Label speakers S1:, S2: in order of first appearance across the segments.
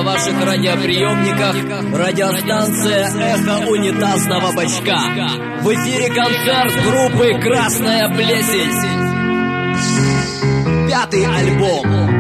S1: на ваших радиоприемниках радиостанция «Эхо унитазного бачка». В эфире концерт группы «Красная плесень». 5-й альбом.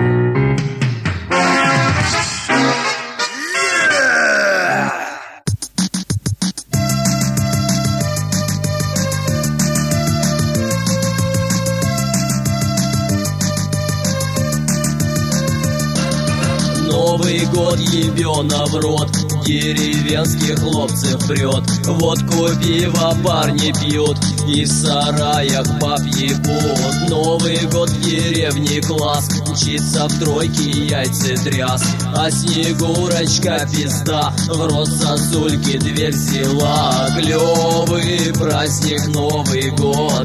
S1: Новый год ебёна в рот, деревенских хлопцев прет. Водку, пиво парни пьют и в сараях баб ебут. Новый год в деревне класс, мчится в тройке яйца тряс. А Снегурочка пизда в рот сосульки дверь взяла. Клёвый праздник Новый год,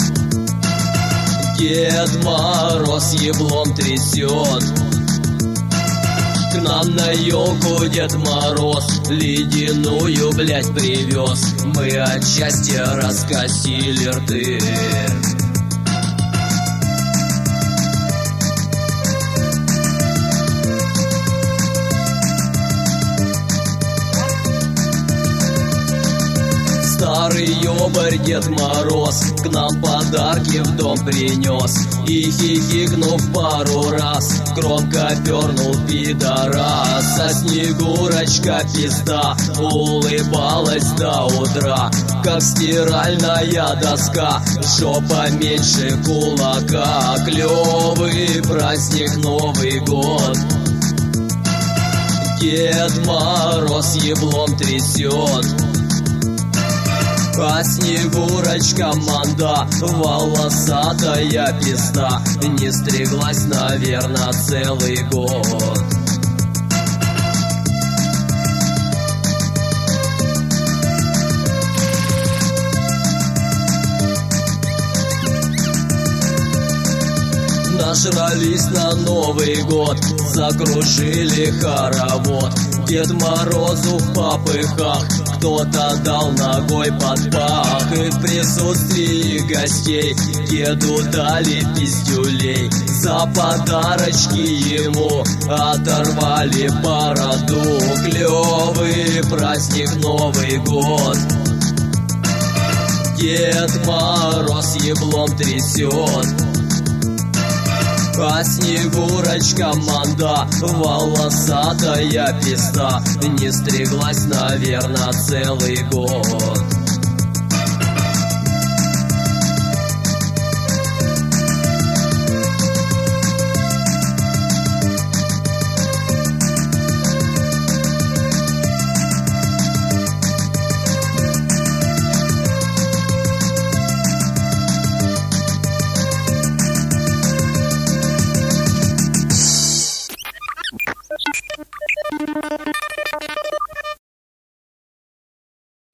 S1: Дед Мороз еблом трясет. К нам на елку Дед Мороз ледяную, блядь, привез. Мы от счастья раскосили рты. Старый ёбарь Дед Мороз к нам подарки в дом принес. И хихикнув пару раз, громко пернул пидорас. А Снегурочка пизда улыбалась до утра, как стиральная доска, жопа меньше кулака. Клёвый праздник Новый год, Дед Мороз еблом трясет. А Снегурочка манда волосатая пизда не стриглась, наверно, целый год. Нажрались на Новый год, закружили хоровод. Дед Морозу в попыхах кто-то дал ногой под пах. И в присутствии гостей деду дали пиздюлей. За подарочки ему оторвали бороду. Клёвый праздник Новый год, Дед Мороз еблом трясет. А Снегурочка манда волосатая пизда не стриглась, наверно, целый год.